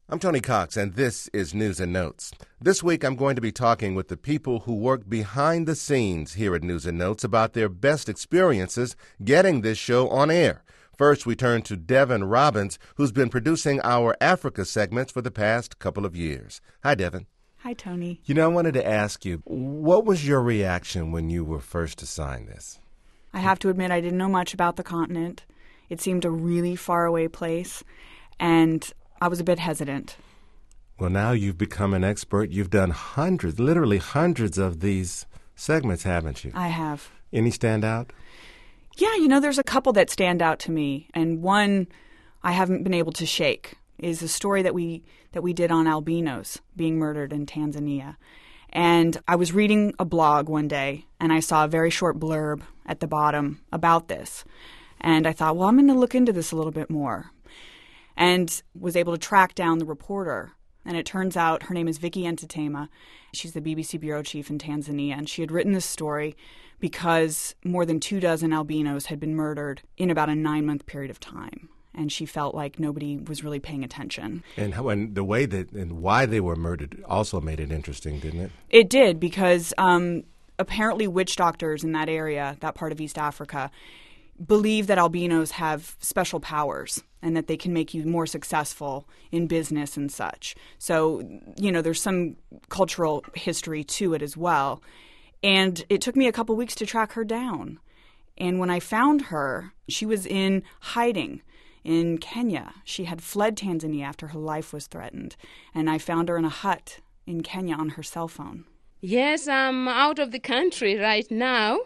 I'm Tony Cox, and this is News and Notes. This week, I'm going to be talking with the people who work behind the scenes here at News and Notes about their best experiences getting this show on air. First, we turn to Devin Robbins, who's been producing our Africa segments for the past couple of years. Hi, Devin. Hi, Tony. I wanted to ask you, what was your reaction when you were first assigned this? I have to admit I didn't know much about the continent. It seemed a really faraway place, and I was a bit hesitant. Well, now you've become an expert. You've done literally hundreds of these segments, haven't you? I have. Any stand out? Yeah, there's a couple that stand out to me, and one I haven't been able to shake is a story that we did on albinos being murdered in Tanzania. And I was reading a blog one day, and I saw a very short blurb at the bottom about this. And I thought, well, I'm going to look into this a little bit more. And was able to track down the reporter. And it turns out her name is Vicky Entertainment. She's the BBC bureau chief in Tanzania. And she had written this story because more than 24 albinos had been murdered in about a 9-month period of time. And she felt like nobody was really paying attention. And the way that and why they were murdered also made it interesting, didn't it? It did, because apparently witch doctors in that area, that part of East Africa, believe that albinos have special powers and that they can make you more successful in business and such. So, there's some cultural history to it as well. And it took me a couple weeks to track her down. And when I found her, she was in hiding in Kenya. She had fled Tanzania after her life was threatened. And I found her in a hut in Kenya on her cell phone. Yes, I'm out of the country right now.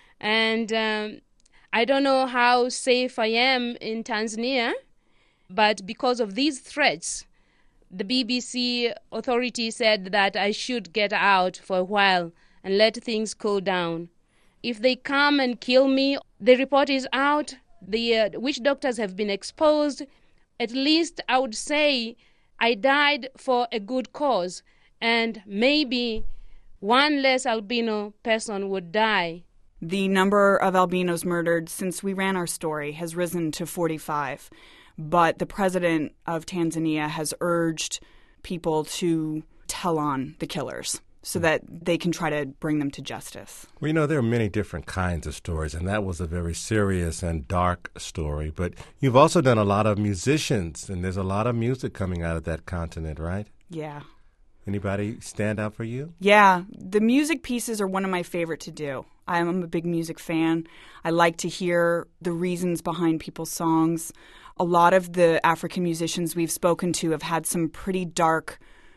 And I don't know how safe I am in Tanzania, but because of these threats, the BBC authority said that I should get out for a while and let things cool down. If they come and kill me, the report is out, the witch doctors have been exposed. At least I would say I died for a good cause, and maybe one less albino person would die. The number of albinos murdered since we ran our story has risen to 45. But the president of Tanzania has urged people to tell on the killers so that they can try to bring them to justice. Well, there are many different kinds of stories, and that was a very serious and dark story. But you've also done a lot of musicians, and there's a lot of music coming out of that continent, right? Yeah. Anybody stand out for you? Yeah, the music pieces are one of my favorite to do. I'm a big music fan. I like to hear the reasons behind people's songs. A lot of the African musicians we've spoken to have had some pretty dark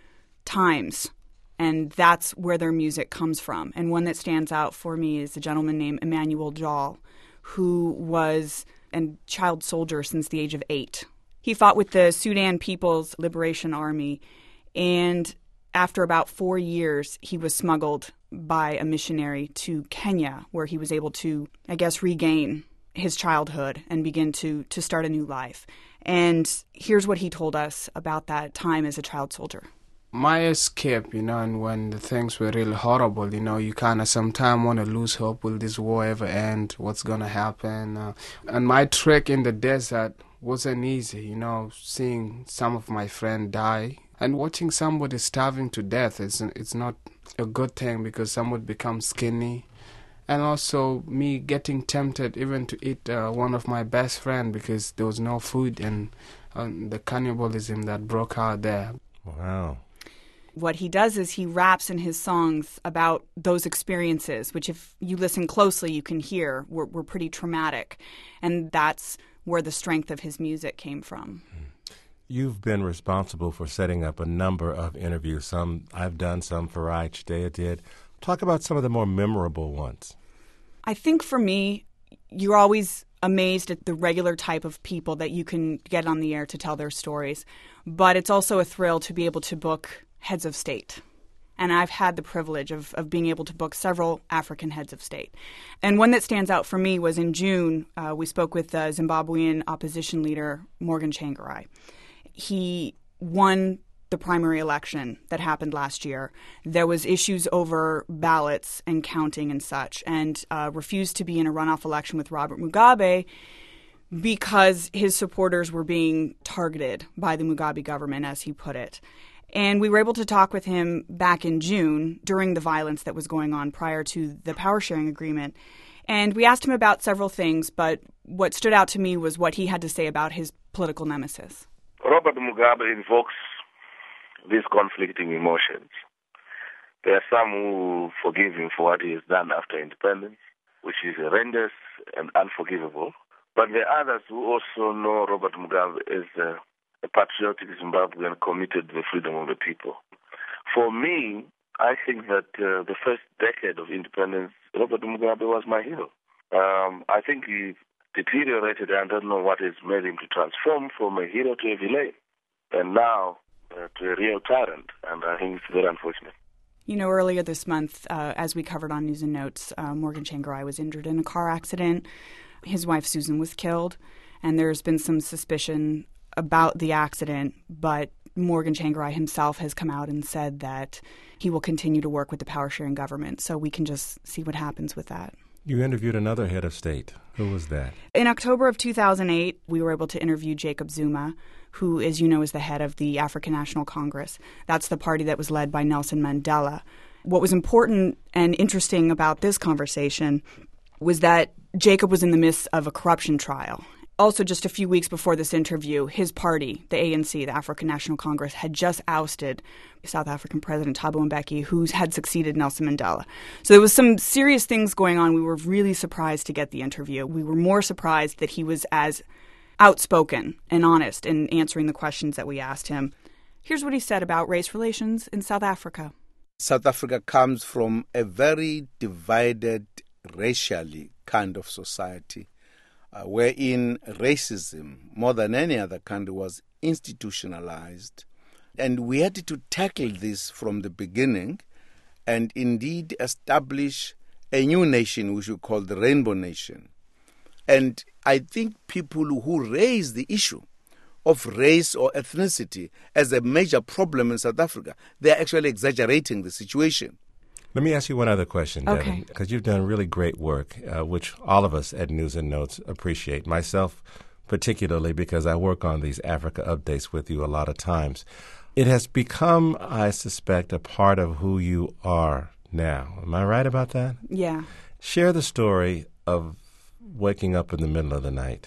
times, and that's where their music comes from. And one that stands out for me is a gentleman named Emmanuel Jal, who was a child soldier since the age of 8. He fought with the Sudan People's Liberation Army, and after about 4 years, he was smuggled by a missionary to Kenya, where he was able to, regain his childhood and begin to start a new life. And here's what he told us about that time as a child soldier. My escape, and when the things were really horrible, you kind of sometimes want to lose hope. Will this war ever end? What's going to happen? And my trek in the desert wasn't easy, seeing some of my friends die. And watching somebody starving to death, it's not a good thing because some would become skinny. And also me getting tempted even to eat one of my best friends because there was no food, and the cannibalism that broke out there. Wow. What he does is he raps in his songs about those experiences, which if you listen closely, you can hear were pretty traumatic. And that's where the strength of his music came from. You've been responsible for setting up a number of interviews. Some I've done, some Farai Chideya did. Talk about some of the more memorable ones. I think for me, you're always amazed at the regular type of people that you can get on the air to tell their stories. But it's also a thrill to be able to book heads of state. And I've had the privilege of being able to book several African heads of state. And one that stands out for me was in June, we spoke with Zimbabwean opposition leader Morgan Tsvangirai. He won the primary election that happened last year. There was issues over ballots and counting and such, and refused to be in a runoff election with Robert Mugabe because his supporters were being targeted by the Mugabe government, as he put it. And we were able to talk with him back in June during the violence that was going on prior to the power sharing agreement. And we asked him about several things, but what stood out to me was what he had to say about his political nemesis. Robert Mugabe invokes these conflicting emotions. There are some who forgive him for what he has done after independence, which is horrendous and unforgivable. But there are others who also know Robert Mugabe as a patriotic Zimbabwean committed to the freedom of the people. For me, I think that the first decade of independence, Robert Mugabe was my hero. I think he deteriorated, and I don't know what has made him to transform from a hero to a villain, and now to a real tyrant, and I think it's very unfortunate. You know, earlier this month, as we covered on News and Notes, Morgan Tsvangirai was injured in a car accident. His wife, Susan, was killed, and there's been some suspicion about the accident, but Morgan Tsvangirai himself has come out and said that he will continue to work with the power-sharing government, so we can just see what happens with that. You interviewed another head of state. Who was that? In October of 2008, we were able to interview Jacob Zuma, who, as you know, is the head of the African National Congress. That's the party that was led by Nelson Mandela. What was important and interesting about this conversation was that Jacob was in the midst of a corruption trial. Also, just a few weeks before this interview, his party, the ANC, the African National Congress, had just ousted South African President Thabo Mbeki, who had succeeded Nelson Mandela. So there was some serious things going on. We were really surprised to get the interview. We were more surprised that he was as outspoken and honest in answering the questions that we asked him. Here's what he said about race relations in South Africa. South Africa comes from a very divided, racially kind of society, wherein racism, more than any other country, was institutionalized. And we had to tackle this from the beginning and indeed establish a new nation, which we call the Rainbow Nation. And I think people who raise the issue of race or ethnicity as a major problem in South Africa, they're actually exaggerating the situation. Let me ask you one other question, Okay. Devin, because you've done really great work, which all of us at News and Notes appreciate, myself particularly because I work on these Africa updates with you a lot of times. It has become, I suspect, a part of who you are now. Am I right about that? Yeah. Share the story of waking up in the middle of the night.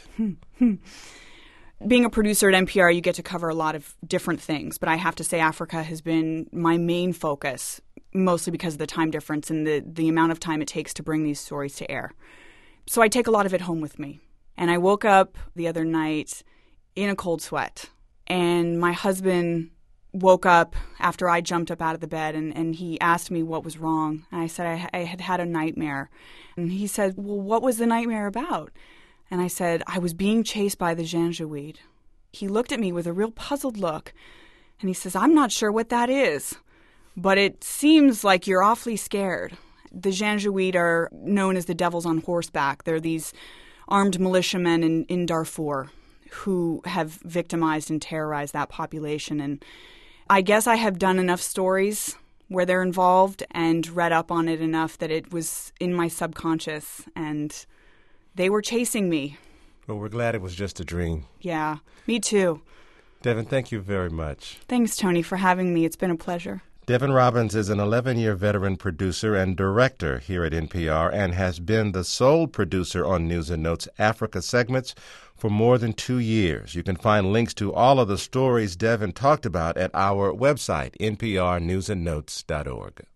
Being a producer at NPR, you get to cover a lot of different things, but I have to say Africa has been my main focus, mostly because of the time difference and the amount of time it takes to bring these stories to air. So I take a lot of it home with me. And I woke up the other night in a cold sweat, and my husband woke up after I jumped up out of the bed, and he asked me what was wrong. And I said I had had a nightmare. And he said, well, what was the nightmare about? And I said, I was being chased by the Janjaweed. He looked at me with a real puzzled look, and he says, I'm not sure what that is, but it seems like you're awfully scared. The Janjaweed are known as the devils on horseback. They're these armed militiamen in Darfur who have victimized and terrorized that population. And I guess I have done enough stories where they're involved and read up on it enough that it was in my subconscious, and they were chasing me. Well, we're glad it was just a dream. Yeah, me too. Devin, thank you very much. Thanks, Tony, for having me. It's been a pleasure. Devin Robbins is an 11-year veteran producer and director here at NPR and has been the sole producer on News and Notes Africa segments for more than 2 years. You can find links to all of the stories Devin talked about at our website, nprnewsandnotes.org.